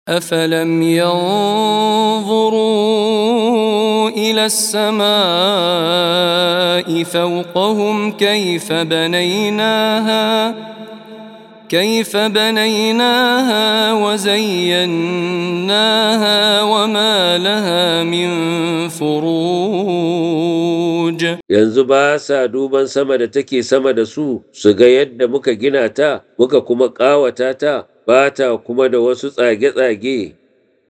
أفلم ينظروا إلى السماء فوقهم كيف بنيناها وزيناها وما لها من فروج. Yanzu ba sa duban sama da take sama da su ga yadda muka gina ta, muka kuma ƙawata ta, ba ta kuma da wasu tsage-tsage.